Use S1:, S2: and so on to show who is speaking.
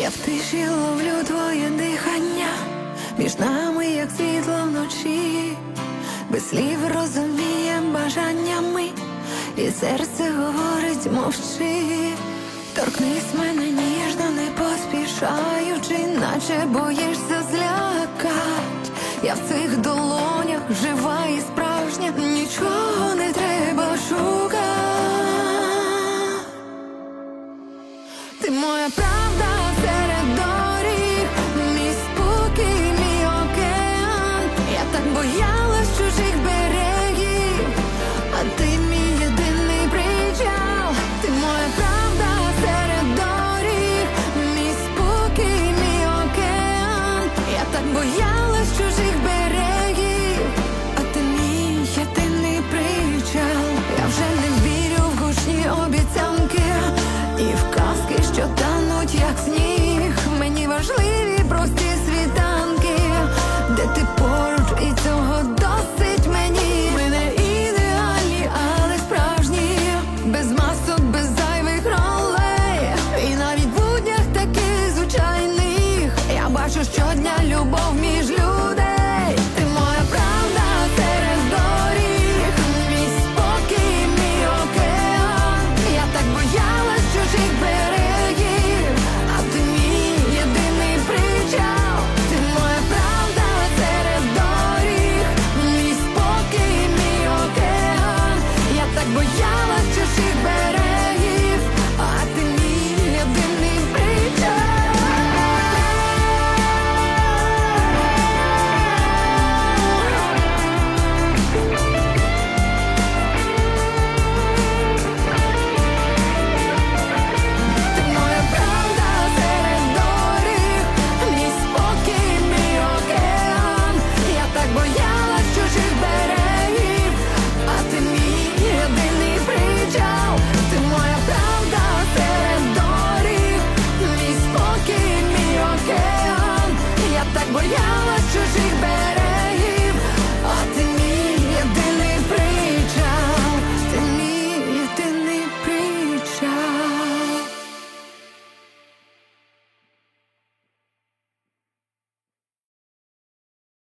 S1: Я в тиші ловлю твоє дихання, між нами, як світло вночі, без слів розуміє бажаннями, і серце говорить мовчи. Торкнись мене ніжно, не поспішаючи, наче боїшся злякать. Я в цих долонях жива і справжня, нічого не треба шукати. Ти моя правда серед доріг, мій спокій, мій океан. Я так боялась чужих берегів, а ти мій єдиний причал. Ти моя правда серед доріг, мій спокій, мій океан. Я так боялась чужих берегів, а ти мій єдиний причал. Я вже не вірю в гучні обіцянки і в казки, що тануть, як сніг. Мені важливі прості світанки, де ти поруч, і цього досить мені. Ми не ідеальні, але справжні, без масок, без зайвих ролей. І навіть в буднях таких звичайних я бачу щодня любов мій.